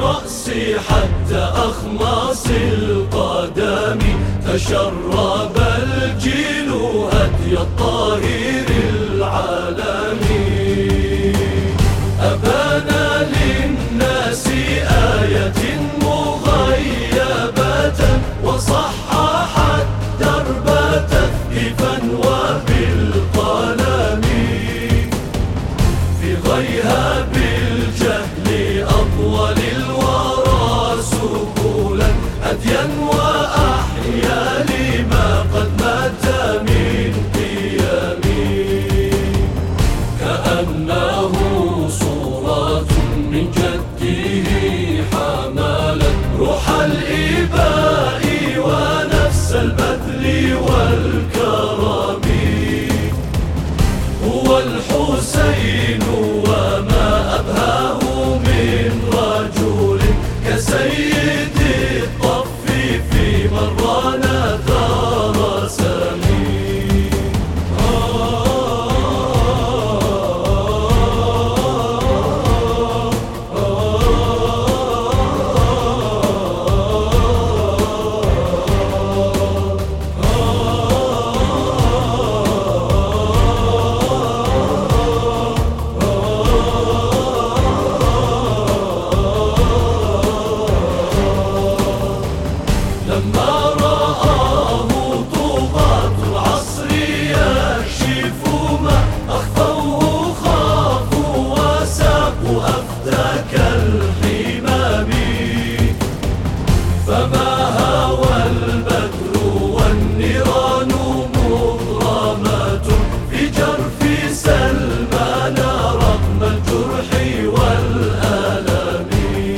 رأسي حتى أخماص القدم، تشرب الجيل هدي الطاهر العالمي. أبان للناس آية مغيبة، وصحح الدرب تثقيفا وبالقلم، في غيهاب الجهل أطول الورى سهولا، هديا وأحيا لما قد مات من قيام. كأنه صورة من جده حملت روح الإباء ونفس البذل والكرم. هو الحسين وما أبهاه من رجل، كسيد الطف في مرانا ثار سمين. لما رآه طغاة العصر يكشف ما أخفوه، خافوا وساقوا أفتاك الحمام. فما هوى البدر والنيران مضرمة في جرف سلمان رغم الجرح والألم.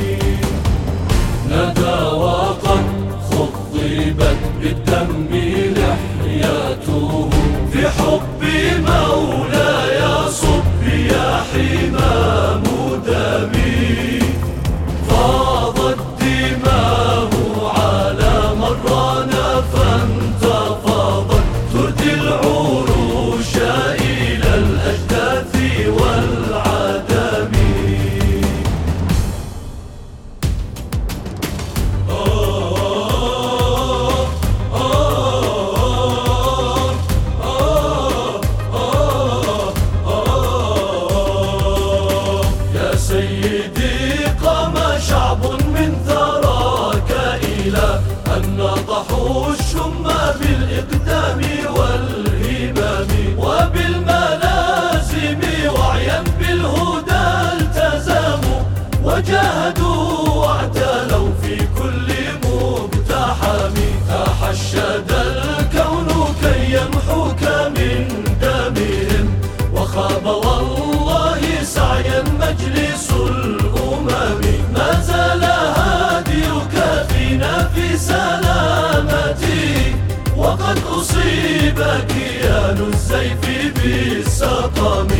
ندى وقد خضبت بالدم لحياته، في حب مولاي صب يا حمام دمي. فاضت دماه على مرانا فانتفضت، تردي العروش إلى الأجداث والعدم. سيدي قام شعب من ثراك إلى أن نطحوا الشم بالإقدام والهمام، وبالملازم وعيا بالهدى التزاموا، وجاهدوا واعتلوا في كل مقتحم. تحشد الكون كي يمحوك من دمهم، وخاب والله سعيا مجلس الأمم. ما زال هاديك فينا في سلامتي، وقد أصيب كيان الزيف بالسقم.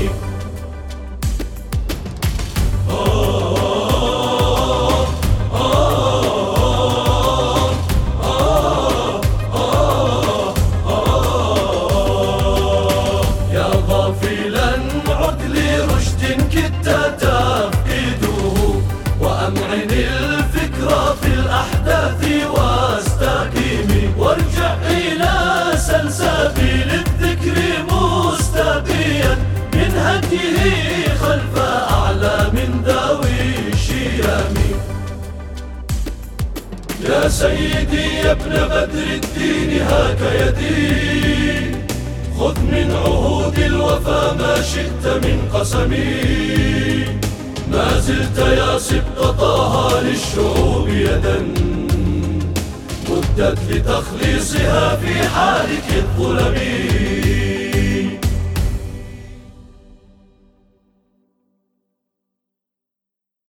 يا غافلا عد لرشد كدت تفقده، وأمعن الفكر في الأحداث واستقيم، وارجع إلى سلسبيل الذكر مستبيا من هديه خلف أعلام ذوي الشيم. يا سيدي يا ابن بدر الدين هاك يدي، خذ من عهود الوفا ما شئت من قسمي. ما زلت يا سبط طه للشعوب يدا، مدت لتخليصها في حالك الظلم.